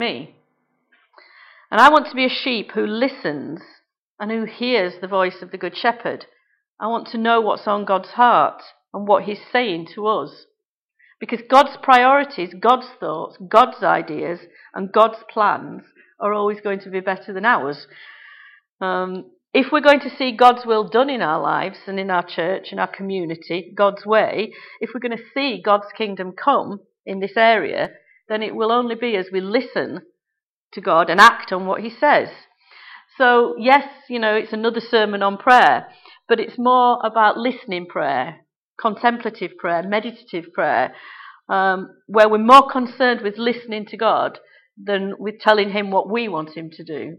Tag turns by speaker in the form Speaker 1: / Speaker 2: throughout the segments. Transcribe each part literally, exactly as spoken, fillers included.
Speaker 1: me. And I want to be a sheep who listens and who hears the voice of the Good Shepherd. I want to know what's on God's heart and what he's saying to us. Because God's priorities, God's thoughts, God's ideas and God's plans are always going to be better than ours. Um, if we're going to see God's will done in our lives and in our church, in our community, God's way, if we're going to see God's kingdom come in this area, then it will only be as we listen to God and act on what he says. So yes, you know, it's another sermon on prayer, but it's more about listening prayer, contemplative prayer, meditative prayer, um, where we're more concerned with listening to God than with telling him what we want him to do.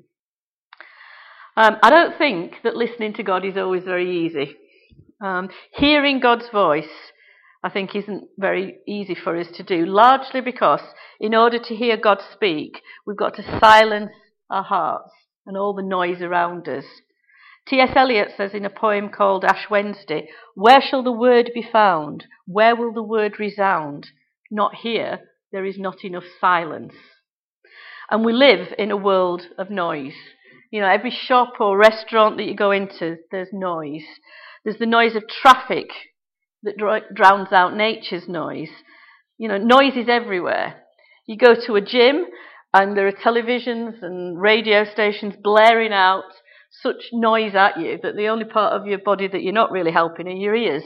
Speaker 1: Um, I don't think that listening to God is always very easy. Um, hearing God's voice, I think, isn't very easy for us to do, largely because in order to hear God speak, we've got to silence our hearts and all the noise around us. T S Eliot says in a poem called Ash Wednesday, "Where shall the word be found? Where will the word resound? Not here, there is not enough silence." And we live in a world of noise. You know, every shop or restaurant that you go into, there's noise. There's the noise of traffic that dr- drowns out nature's noise. You know, noise is everywhere. You go to a gym and there are televisions and radio stations blaring out such noise at you that the only part of your body that you're not really helping are your ears.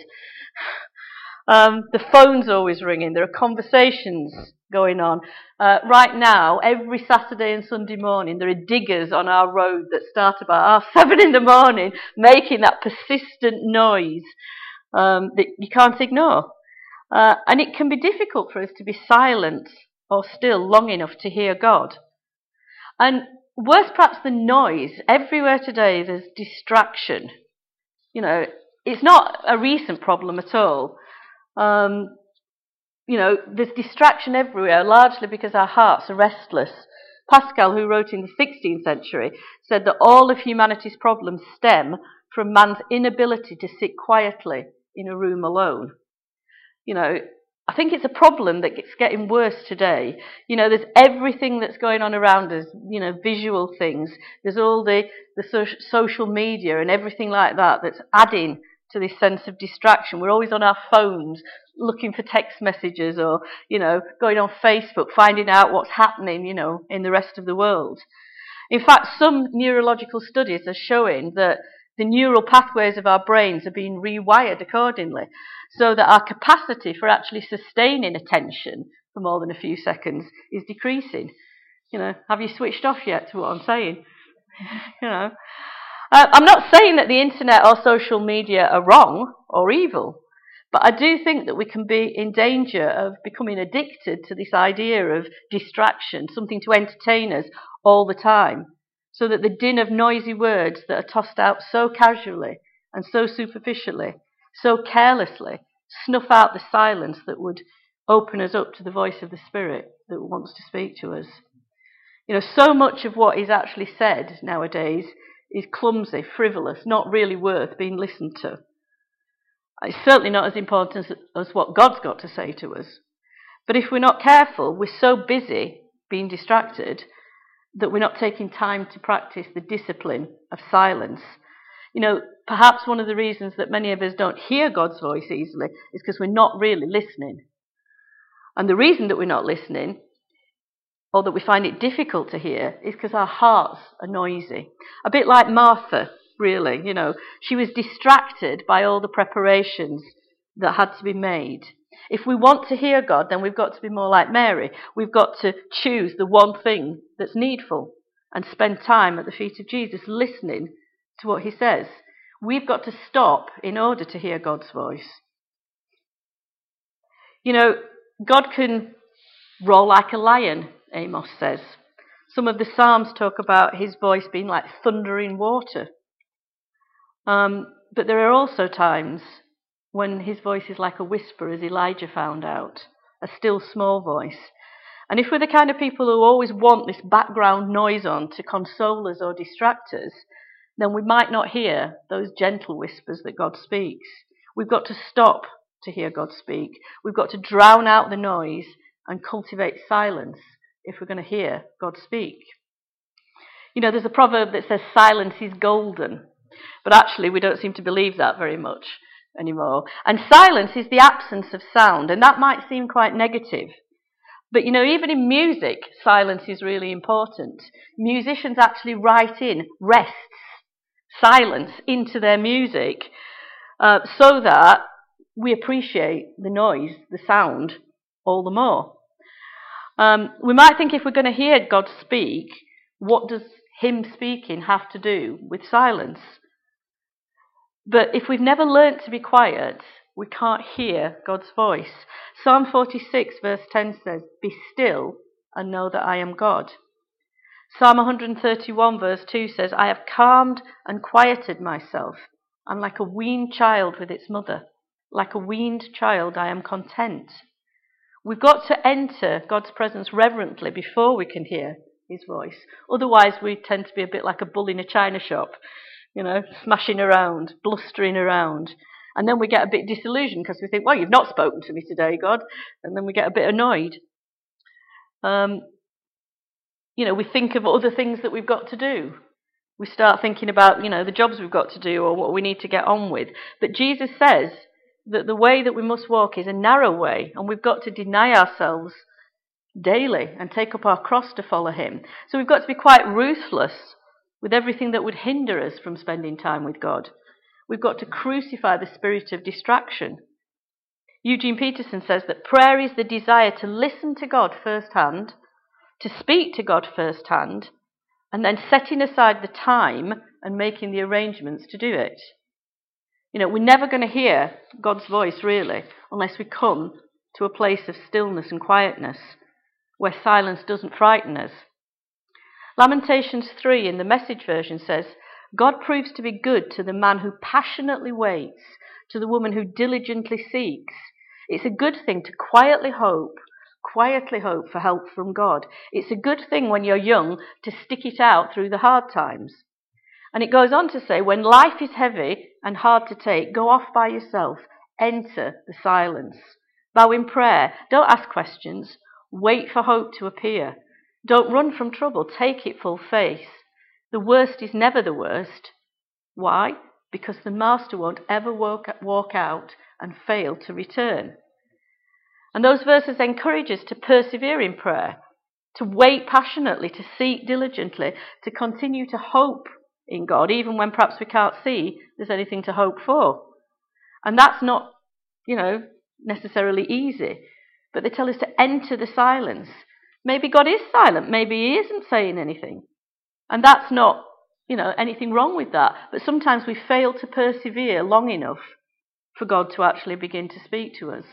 Speaker 1: Um, the phone's always ringing. There are conversations going on. Uh, right now, every Saturday and Sunday morning, there are diggers on our road that start about half seven in the morning, making that persistent noise um, that you can't ignore. Uh, and it can be difficult for us to be silent or still long enough to hear God. And worse perhaps than noise, everywhere today there's distraction. You know, it's not a recent problem at all. Um, you know, there's distraction everywhere, largely because our hearts are restless. Pascal, who wrote in the sixteenth century, said that all of humanity's problems stem from man's inability to sit quietly in a room alone. You know, I think it's a problem that gets getting worse today. You know, there's everything that's going on around us, you know, visual things. There's all the, the so- social media and everything like that that's adding to this sense of distraction. We're always on our phones looking for text messages or, you know, going on Facebook, finding out what's happening, you know, in the rest of the world. In fact, some neurological studies are showing that the neural pathways of our brains are being rewired accordingly, so that our capacity for actually sustaining attention for more than a few seconds is decreasing. You know, have you switched off yet to what I'm saying? You know, uh, I'm not saying that the internet or social media are wrong or evil, but I do think that we can be in danger of becoming addicted to this idea of distraction, something to entertain us all the time, so that the din of noisy words that are tossed out so casually and so superficially, so carelessly, snuff out the silence that would open us up to the voice of the Spirit that wants to speak to us. You know, so much of what is actually said nowadays is clumsy, frivolous, not really worth being listened to. It's certainly not as important as, as what God's got to say to us. But if we're not careful, we're so busy being distracted that we're not taking time to practice the discipline of silence. You know, perhaps one of the reasons that many of us don't hear God's voice easily is because we're not really listening. And the reason that we're not listening, or that we find it difficult to hear, is because our hearts are noisy. A bit like Martha, really. You know, she was distracted by all the preparations that had to be made. If we want to hear God, then we've got to be more like Mary. We've got to choose the one thing that's needful and spend time at the feet of Jesus listening to what he says. We've got to stop in order to hear God's voice. You know, God can roar like a lion, Amos says. Some of the Psalms talk about his voice being like thundering water. Um, but there are also times when his voice is like a whisper, as Elijah found out, a still small voice. And if we're the kind of people who always want this background noise on to console us or distract us, then we might not hear those gentle whispers that God speaks. We've got to stop to hear God speak. We've got to drown out the noise and cultivate silence if we're going to hear God speak. You know, there's a proverb that says silence is golden, but actually we don't seem to believe that very much anymore. And silence is the absence of sound, and that might seem quite negative. But, you know, even in music, silence is really important. Musicians actually write in rests, silence into their music uh, so that we appreciate the noise, the sound, all the more. Um, we might think if we're going to hear God speak, what does him speaking have to do with silence? But if we've never learnt to be quiet, we can't hear God's voice. Psalm forty-six verse ten says, "Be still and know that I am God." Psalm one thirty-one verse two says, "I have calmed and quieted myself. I'm like a weaned child with its mother. Like a weaned child, I am content." We've got to enter God's presence reverently before we can hear his voice. Otherwise, we tend to be a bit like a bull in a china shop, you know, smashing around, blustering around. And then we get a bit disillusioned because we think, well, you've not spoken to me today, God. And then we get a bit annoyed. Um, you know, we think of other things that we've got to do. We start thinking about, you know, the jobs we've got to do or what we need to get on with. But Jesus says that the way that we must walk is a narrow way, and we've got to deny ourselves daily and take up our cross to follow him. So we've got to be quite ruthless with everything that would hinder us from spending time with God. We've got to crucify the spirit of distraction. Eugene Peterson says that prayer is the desire to listen to God firsthand, to speak to God firsthand, and then setting aside the time and making the arrangements to do it. You know, we're never going to hear God's voice, really, unless we come to a place of stillness and quietness, where silence doesn't frighten us. Lamentations three in the Message version says, "God proves to be good to the man who passionately waits, to the woman who diligently seeks. It's a good thing to quietly hope, quietly hope for help from God. It's a good thing when you're young to stick it out through the hard times." And it goes on to say, when life is heavy and hard to take, go off by yourself, enter the silence. Bow in prayer, don't ask questions, wait for hope to appear. Don't run from trouble, take it full face. The worst is never the worst. Why? Because the master won't ever walk, walk out and fail to return. And those verses encourage us to persevere in prayer, to wait passionately, to seek diligently, to continue to hope in God, even when perhaps we can't see there's anything to hope for. And that's not, you know, necessarily easy, but they tell us to enter the silence. Maybe God is silent, maybe he isn't saying anything. And that's not, you know, anything wrong with that. But sometimes we fail to persevere long enough for God to actually begin to speak to us.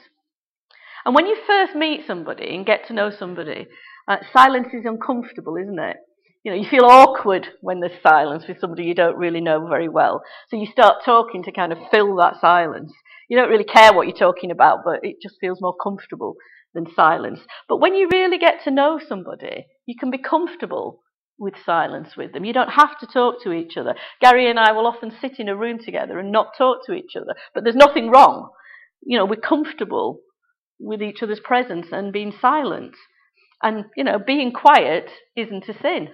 Speaker 1: And when you first meet somebody and get to know somebody, uh, silence is uncomfortable, isn't it? You know, you feel awkward when there's silence with somebody you don't really know very well. So you start talking to kind of fill that silence. You don't really care what you're talking about, but it just feels more comfortable than silence. But when you really get to know somebody, you can be comfortable with silence with them. You don't have to talk to each other. Gary and I will often sit in a room together and not talk to each other, but there's nothing wrong. You know, we're comfortable with each other's presence and being silent. And, you know, being quiet isn't a sin.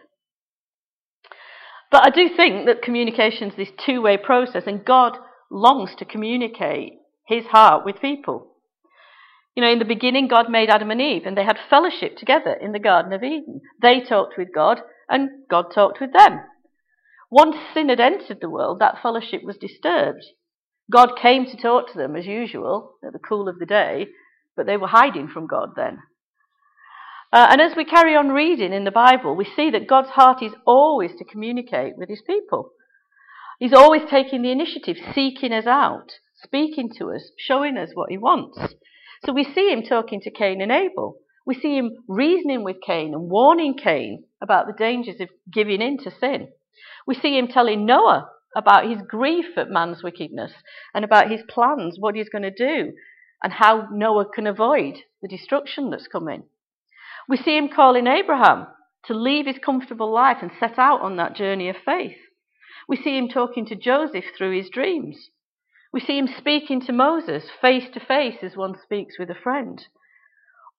Speaker 1: But I do think that communication is this two-way process, and God longs to communicate his heart with people. You know, in the beginning, God made Adam and Eve, and they had fellowship together in the Garden of Eden. They talked with God, and God talked with them. Once sin had entered the world, that fellowship was disturbed. God came to talk to them as usual at the cool of the day, but they were hiding from God then. Uh, and as we carry on reading in the Bible, we see that God's heart is always to communicate with his people. He's always taking the initiative, seeking us out, speaking to us, showing us what he wants. So we see him talking to Cain and Abel. We see him reasoning with Cain and warning Cain about the dangers of giving in to sin. We see him telling Noah about his grief at man's wickedness and about his plans, what he's going to do, and how Noah can avoid the destruction that's coming. We see him calling Abraham to leave his comfortable life and set out on that journey of faith. We see him talking to Joseph through his dreams. We see him speaking to Moses face to face as one speaks with a friend.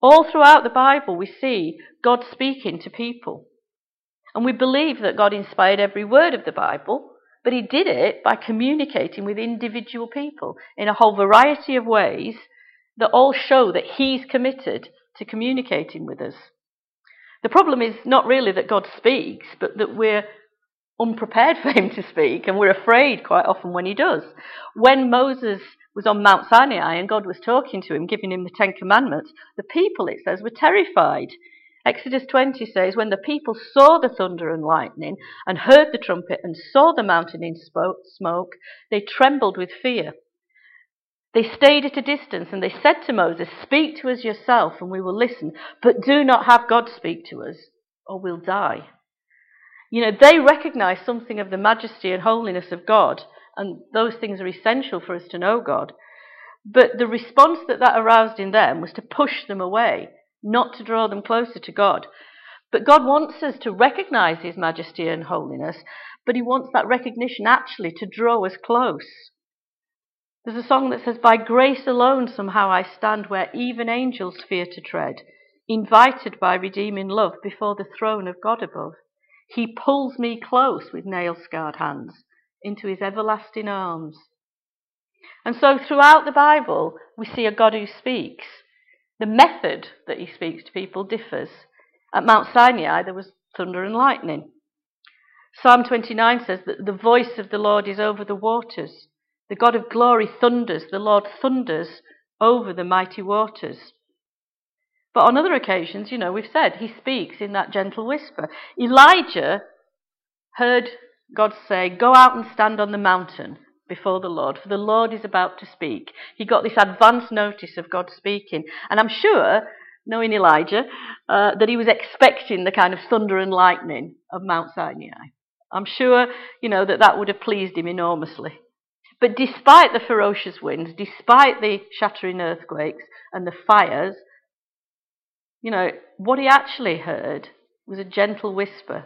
Speaker 1: All throughout the Bible we see God speaking to people. And we believe that God inspired every word of the Bible, but he did it by communicating with individual people in a whole variety of ways that all show that he's committed to communicating with us. The problem is not really that God speaks, but that we're unprepared for him to speak, and we're afraid quite often when he does. When Moses was on Mount Sinai and God was talking to him, giving him the Ten Commandments, the people, it says, were terrified. Exodus twenty says, when the people saw the thunder and lightning and heard the trumpet and saw the mountain in smoke, they trembled with fear. They stayed at a distance and they said to Moses, "Speak to us yourself and we will listen, but do not have God speak to us or we'll die." You know, they recognize something of the majesty and holiness of God, and those things are essential for us to know God. But the response that that aroused in them was to push them away, not to draw them closer to God. But God wants us to recognize his majesty and holiness, but he wants that recognition actually to draw us close. There's a song that says, "By grace alone somehow I stand where even angels fear to tread, invited by redeeming love before the throne of God above. He pulls me close with nail-scarred hands into his everlasting arms." And so throughout the Bible, we see a God who speaks. The method that he speaks to people differs. At Mount Sinai, there was thunder and lightning. Psalm twenty-nine says that the voice of the Lord is over the waters. The God of glory thunders, the Lord thunders over the mighty waters. But on other occasions, you know, we've said, he speaks in that gentle whisper. Elijah heard God say, "Go out and stand on the mountain before the Lord, for the Lord is about to speak." He got this advance notice of God speaking. And I'm sure, knowing Elijah, uh, that he was expecting the kind of thunder and lightning of Mount Sinai. I'm sure, you know, that that would have pleased him enormously. But despite the ferocious winds, despite the shattering earthquakes and the fires, you know, what he actually heard was a gentle whisper.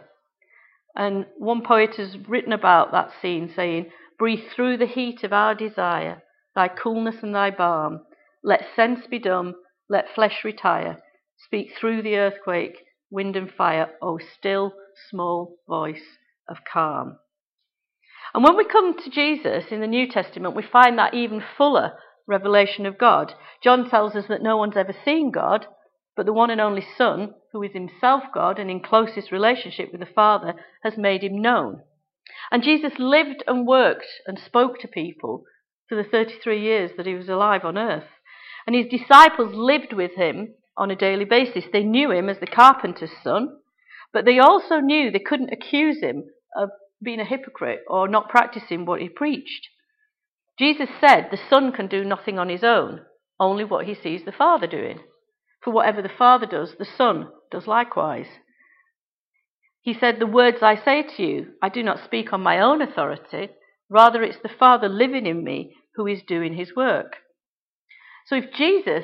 Speaker 1: And one poet has written about that scene saying, "Breathe through the heat of our desire, thy coolness and thy balm. Let sense be dumb, let flesh retire. Speak through the earthquake, wind and fire, O still, small voice of calm." And when we come to Jesus in the New Testament, we find that even fuller revelation of God. John tells us that no one's ever seen God, but the one and only Son, who is himself God and in closest relationship with the Father, has made him known. And Jesus lived and worked and spoke to people for the thirty-three years that he was alive on earth. And his disciples lived with him on a daily basis. They knew him as the carpenter's son, but they also knew they couldn't accuse him of being a hypocrite or not practicing what he preached. Jesus said the Son can do nothing on his own, only what he sees the Father doing. For whatever the Father does, the Son does likewise. He said, "The words I say to you, I do not speak on my own authority. Rather, it's the Father living in me who is doing his work." So if Jesus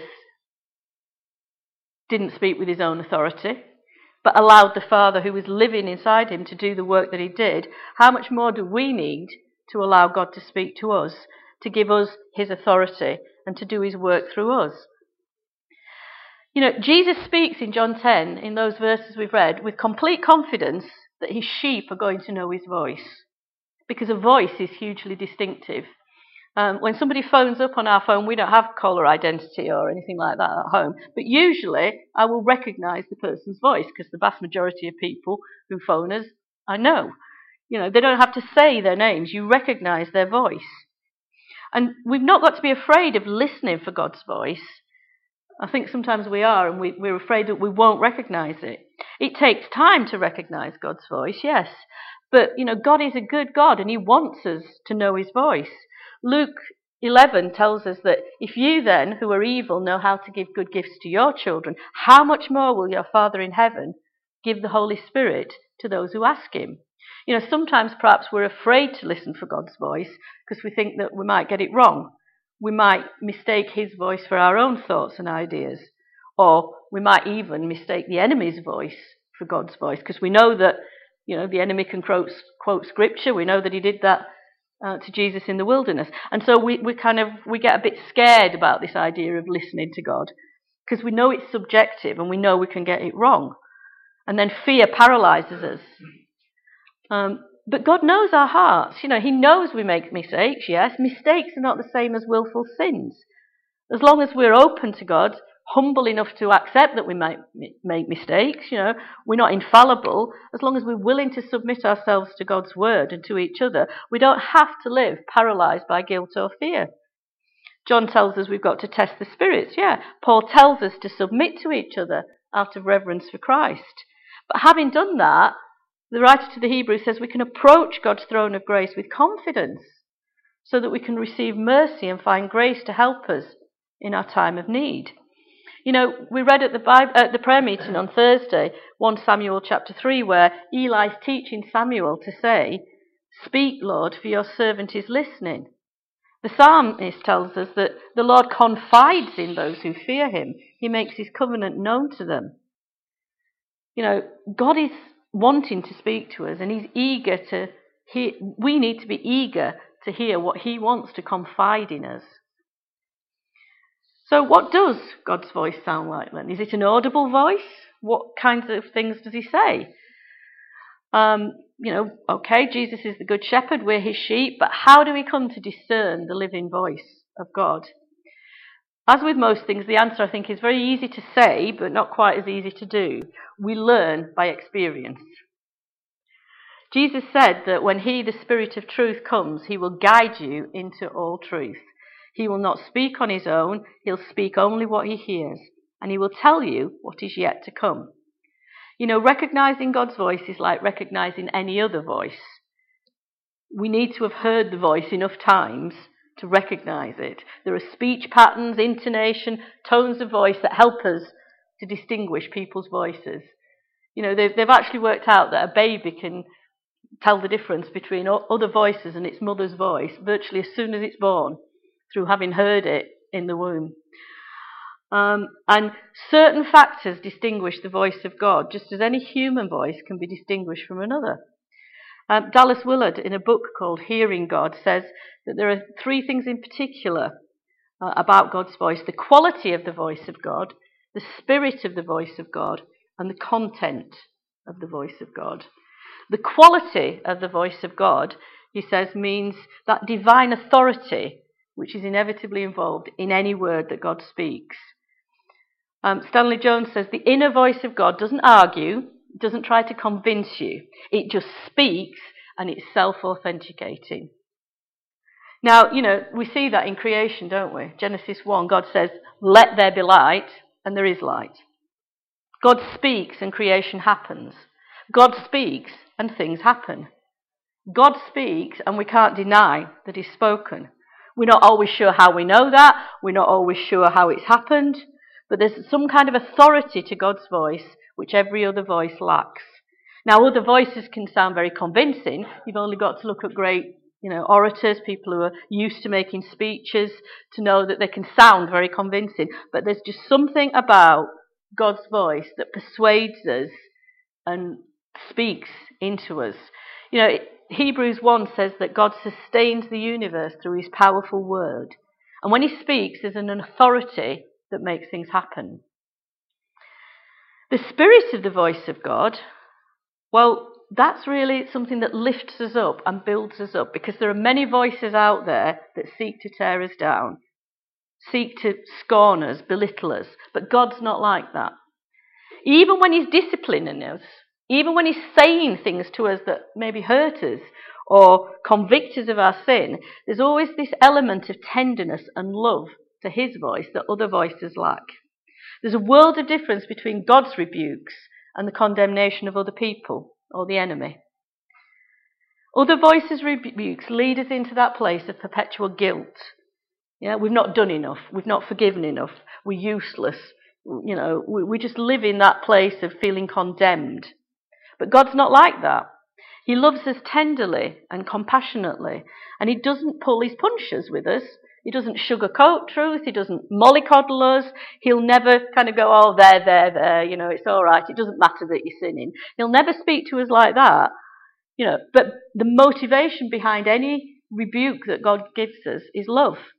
Speaker 1: didn't speak with his own authority, but allowed the Father who was living inside him to do the work that he did, how much more do we need to allow God to speak to us, to give us his authority, and to do his work through us? You know, Jesus speaks in John ten, in those verses we've read, with complete confidence that his sheep are going to know his voice, because a voice is hugely distinctive. Um, when somebody phones up on our phone, we don't have caller identity or anything like that at home, but usually I will recognise the person's voice, because the vast majority of people who phone us, I know. You know, they don't have to say their names, you recognise their voice. And we've not got to be afraid of listening for God's voice. I think sometimes we are, and we, we're afraid that we won't recognise it. It takes time to recognise God's voice, yes. But, you know, God is a good God, and he wants us to know his voice. Luke eleven tells us that if you then, who are evil, know how to give good gifts to your children, how much more will your Father in heaven give the Holy Spirit to those who ask him? You know, sometimes perhaps we're afraid to listen for God's voice because we think that we might get it wrong. We might mistake his voice for our own thoughts and ideas. Or we might even mistake the enemy's voice for God's voice, because we know that, you know, the enemy can quote, quote scripture. We know that he did that uh, to Jesus in the wilderness. And so we, we kind of, we get a bit scared about this idea of listening to God. because we know it's subjective and we know we can get it wrong. And then fear paralyzes us. Um, but God knows our hearts. You know, he knows we make mistakes, yes. Mistakes are not the same as willful sins. As long as we're open to God, humble enough to accept that we might make mistakes, you know, we're not infallible. As long as we're willing to submit ourselves to God's word and to each other, we don't have to live paralyzed by guilt or fear. John tells us we've got to test the spirits. Yeah, Paul tells us to submit to each other out of reverence for Christ. But having done that, the writer to the Hebrews says we can approach God's throne of grace with confidence so that we can receive mercy and find grace to help us in our time of need. You know, we read at the Bible, at the prayer meeting on Thursday, First Samuel chapter three, where Eli's teaching Samuel to say, "Speak, Lord, for your servant is listening." The psalmist tells us that the Lord confides in those who fear him. He makes his covenant known to them. You know, God is wanting to speak to us, and he's eager to hear. We need to be eager to hear what he wants to confide in us. So what does God's voice sound like then? Is it an audible voice? What kinds of things does he say? Um, you know, okay, Jesus is the good shepherd, we're his sheep, but how do we come to discern the living voice of God? As with most things, the answer I think is very easy to say, but not quite as easy to do. We learn by experience. Jesus said that when he, the Spirit of truth, comes, he will guide you into all truth. He will not speak on his own, he'll speak only what he hears, and he will tell you what is yet to come. You know, recognizing God's voice is like recognizing any other voice. We need to have heard the voice enough times to recognize it. There are speech patterns, intonation, tones of voice that help us to distinguish people's voices. You know, they've, they've actually worked out that a baby can tell the difference between other voices and its mother's voice virtually as soon as it's born, through having heard it in the womb. Um, and certain factors distinguish the voice of God, just as any human voice can be distinguished from another. Um, Dallas Willard, in a book called Hearing God, says that there are three things in particular uh, about God's voice: the quality of the voice of God, the spirit of the voice of God, and the content of the voice of God. The quality of the voice of God, he says, means that divine authority which is inevitably involved in any word that God speaks. Um, Stanley Jones says the inner voice of God doesn't argue, doesn't try to convince you. It just speaks, and it's self-authenticating. Now, you know, we see that in creation, don't we? Genesis one, God says, "Let there be light," and there is light. God speaks and creation happens. God speaks and things happen. God speaks and we can't deny that he's spoken. We're not always sure how we know that. We're not always sure how it's happened. But there's some kind of authority to God's voice which every other voice lacks. Now, other voices can sound very convincing. You've only got to look at great, you know, orators, people who are used to making speeches, to know that they can sound very convincing. But there's just something about God's voice that persuades us and speaks into us. You know, Hebrews one says that God sustains the universe through his powerful word. And when he speaks, there's an authority that makes things happen. The spirit of the voice of God, well, that's really something that lifts us up and builds us up, because there are many voices out there that seek to tear us down, seek to scorn us, belittle us. But God's not like that. Even when he's disciplining us, even when he's saying things to us that maybe hurt us or convict us of our sin, there's always this element of tenderness and love to his voice that other voices lack. There's a world of difference between God's rebukes and the condemnation of other people or the enemy. Other voices' rebukes lead us into that place of perpetual guilt. Yeah, we've not done enough. We've not forgiven enough. We're useless. You know, we, we just live in that place of feeling condemned. But God's not like that. He loves us tenderly and compassionately, and he doesn't pull his punches with us. He doesn't sugarcoat truth. He doesn't mollycoddle us. He'll never kind of go, "Oh, there, there, there, you know, it's all right. It doesn't matter that you're sinning." He'll never speak to us like that. You know, but the motivation behind any rebuke that God gives us is love.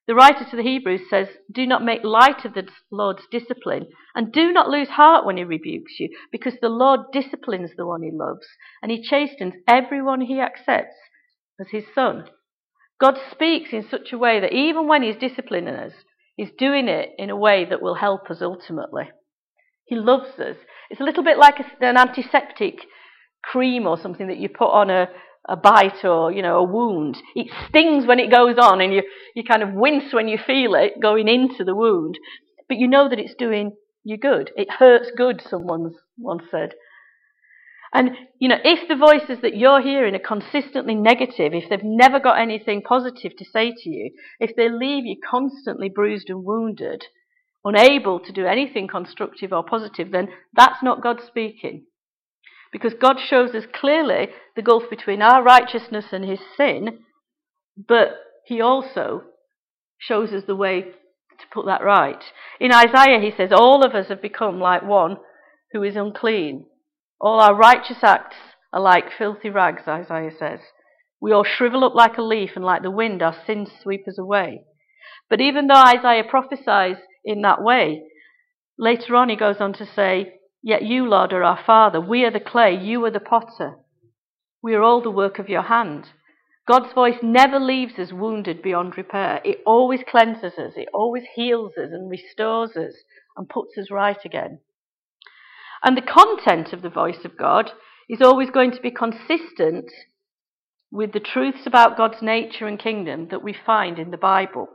Speaker 1: The writer to the Hebrews says, do not make light of the Lord's discipline, and do not lose heart when he rebukes you, because the Lord disciplines the one he loves, and he chastens everyone he accepts as his son. God speaks in such a way that even when he's disciplining us, he's doing it in a way that will help us ultimately. He loves us. It's a little bit like a, an antiseptic cream or something that you put on a, a bite or, you know, a wound. It stings when it goes on, and you, you kind of wince when you feel it going into the wound. But you know that it's doing you good. It hurts good, someone once said. And, you know, if the voices that you're hearing are consistently negative, if they've never got anything positive to say to you, if they leave you constantly bruised and wounded, unable to do anything constructive or positive, then that's not God speaking. Because God shows us clearly the gulf between our righteousness and his sin, but he also shows us the way to put that right. In Isaiah, he says, all of us have become like one who is unclean. All our righteous acts are like filthy rags, Isaiah says. We all shrivel up like a leaf, and like the wind, our sins sweep us away. But even though Isaiah prophesies in that way, later on he goes on to say, yet you, Lord, are our Father. We are the clay, you are the potter. We are all the work of your hand. God's voice never leaves us wounded beyond repair. It always cleanses us. It always heals us and restores us and puts us right again. And the content of the voice of God is always going to be consistent with the truths about God's nature and kingdom that we find in the Bible.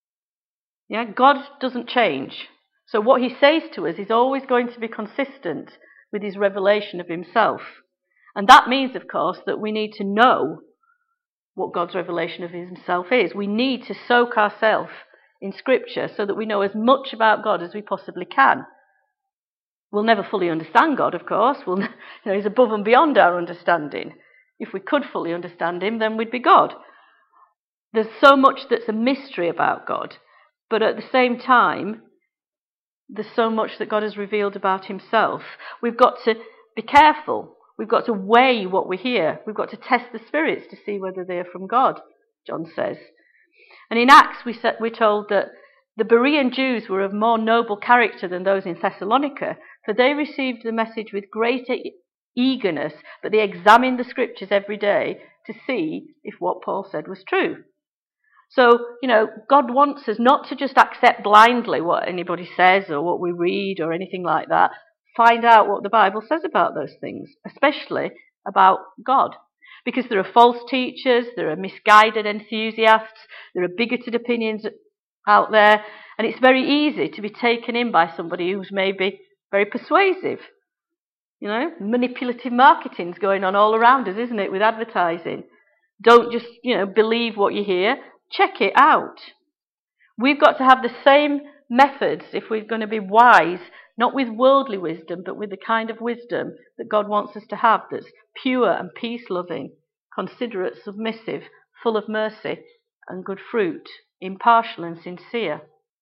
Speaker 1: Yeah, God doesn't change. So what he says to us is always going to be consistent with his revelation of himself. And that means, of course, that we need to know what God's revelation of himself is. We need to soak ourselves in Scripture so that we know as much about God as we possibly can. We'll never fully understand God, of course. We'll, you know, he's above and beyond our understanding. If we could fully understand him, then we'd be God. There's so much that's a mystery about God, but at the same time, there's so much that God has revealed about himself. We've got to be careful. We've got to weigh what we hear. We've got to test the spirits to see whether they are from God, John says. And in Acts, we said, we're told that the Berean Jews were of more noble character than those in Thessalonica, for they received the message with greater eagerness, but they examined the Scriptures every day to see if what Paul said was true. So, you know, God wants us not to just accept blindly what anybody says or what we read or anything like that. Find out what the Bible says about those things, especially about God. Because there are false teachers, there are misguided enthusiasts, there are bigoted opinions out there, and it's very easy to be taken in by somebody who's maybe very persuasive. You know, manipulative marketing's going on all around us, isn't it, with advertising. Don't just, you know, believe what you hear. Check it out. We've got to have the same methods if we're going to be wise, not with worldly wisdom, but with the kind of wisdom that God wants us to have, that's pure and peace-loving, considerate, submissive, full of mercy and good fruit, impartial and sincere.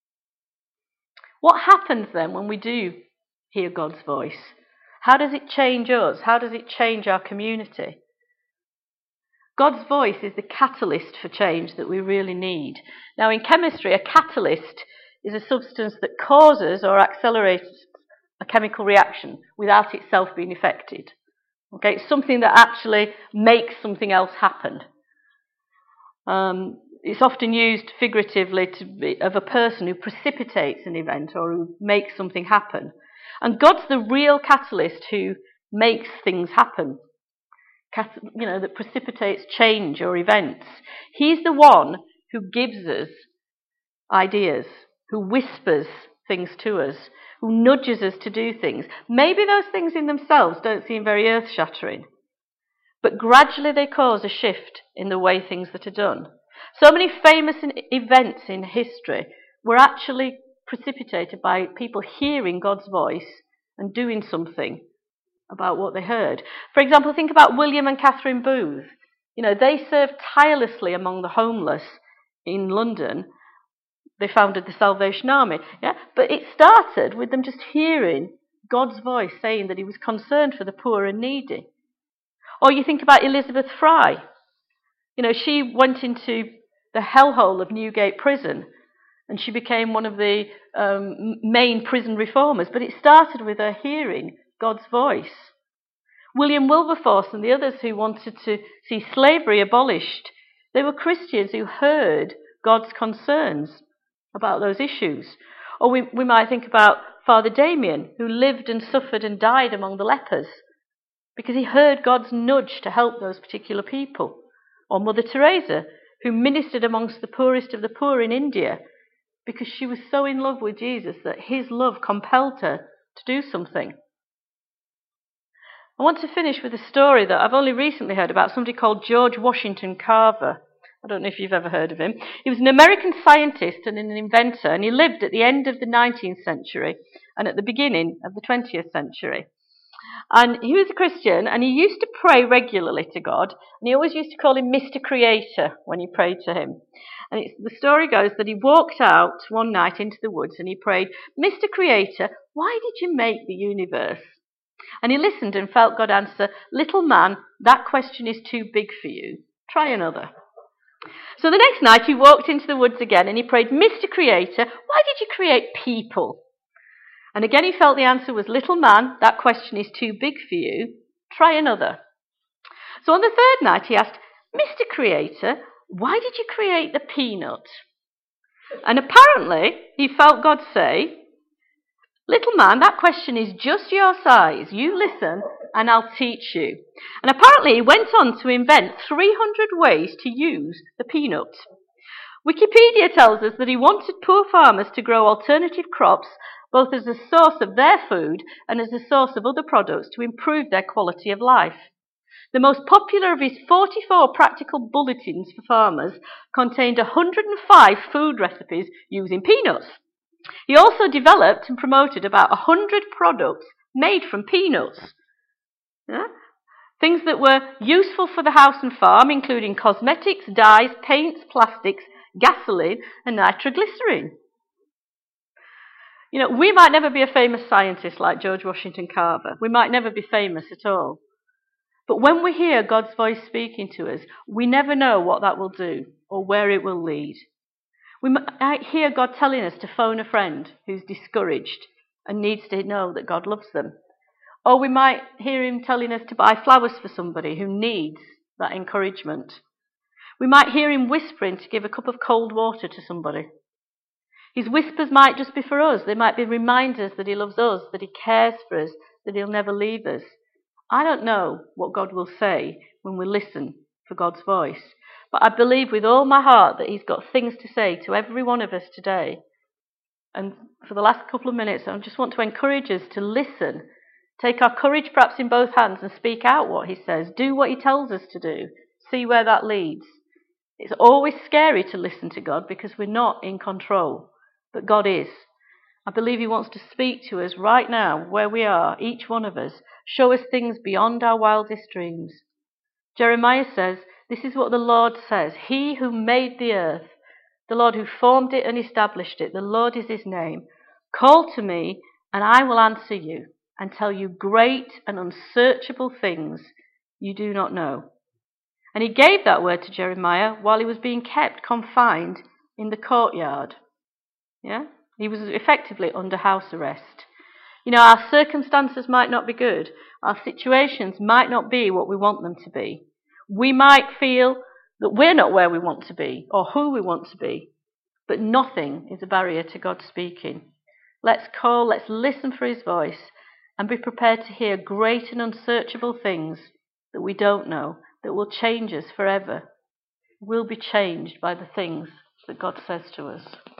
Speaker 1: What happens then when we do hear God's voice? How does it change us? How does it change our community? God's voice is the catalyst for change that we really need. Now, in chemistry, a catalyst is a substance that causes or accelerates a chemical reaction without itself being affected. Okay, it's something that actually makes something else happen. Um, it's often used figuratively to be of a person who precipitates an event or who makes something happen. And God's the real catalyst who makes things happen. You know, that precipitates change or events. He's the one who gives us ideas, who whispers things to us, who nudges us to do things. Maybe those things in themselves don't seem very earth-shattering, but gradually they cause a shift in the way things that are done. So many famous events in history were actually precipitated by people hearing God's voice and doing something about what they heard. For example, think about William and Catherine Booth. You know, they served tirelessly among the homeless in London. They founded the Salvation Army. Yeah? But it started with them just hearing God's voice saying that he was concerned for the poor and needy. Or you think about Elizabeth Fry. You know, she went into the hellhole of Newgate Prison and she became one of the um, main prison reformers. But it started with her hearing God's voice. William Wilberforce and the others who wanted to see slavery abolished, they were Christians who heard God's concerns about those issues. Or we, we might think about Father Damien, who lived and suffered and died among the lepers because he heard God's nudge to help those particular people. Or Mother Teresa, who ministered amongst the poorest of the poor in India because she was so in love with Jesus that his love compelled her to do something. I want to finish with a story that I've only recently heard about somebody called George Washington Carver. I don't know if you've ever heard of him. He was an American scientist and an inventor, and he lived at the end of the nineteenth century and at the beginning of the twentieth century. And he was a Christian, and he used to pray regularly to God, and he always used to call him Mister Creator when he prayed to him. And it's, the story goes that he walked out one night into the woods and he prayed, "Mister Creator, why did you make the universe?" And he listened and felt God answer, "Little man, that question is too big for you. Try another." So the next night he walked into the woods again and he prayed, "Mister Creator, why did you create people?" And again he felt the answer was, "Little man, that question is too big for you. Try another." So on the third night he asked, "Mister Creator, why did you create the peanut?" And apparently he felt God say, "Little man, that question is just your size. You listen and I'll teach you." And apparently he went on to invent three hundred ways to use the peanut. Wikipedia tells us that he wanted poor farmers to grow alternative crops both as a source of their food and as a source of other products to improve their quality of life. The most popular of his forty-four practical bulletins for farmers contained one hundred five food recipes using peanuts. He also developed and promoted about one hundred products made from peanuts. Yeah? Things that were useful for the house and farm, including cosmetics, dyes, paints, plastics, gasoline, and nitroglycerine. You know, we might never be a famous scientist like George Washington Carver. We might never be famous at all. But when we hear God's voice speaking to us, we never know what that will do or where it will lead. We might hear God telling us to phone a friend who's discouraged and needs to know that God loves them. Or we might hear him telling us to buy flowers for somebody who needs that encouragement. We might hear him whispering to give a cup of cold water to somebody. His whispers might just be for us. They might be reminders that he loves us, that he cares for us, that he'll never leave us. I don't know what God will say when we listen for God's voice, but I believe with all my heart that he's got things to say to every one of us today. And for the last couple of minutes, I just want to encourage us to listen, take our courage perhaps in both hands and speak out what he says, do what he tells us to do, see where that leads. It's always scary to listen to God because we're not in control, but God is. I believe he wants to speak to us right now, where we are, each one of us, show us things beyond our wildest dreams. Jeremiah says, this is what the Lord says, he who made the earth, the Lord who formed it and established it, the Lord is his name. Call to me and I will answer you and tell you great and unsearchable things you do not know. And he gave that word to Jeremiah while he was being kept confined in the courtyard. Yeah? He was effectively under house arrest. You know, our circumstances might not be good. Our situations might not be what we want them to be. We might feel that we're not where we want to be or who we want to be. But nothing is a barrier to God speaking. Let's call, let's listen for his voice and be prepared to hear great and unsearchable things that we don't know, that will change us forever. We'll be changed by the things that God says to us.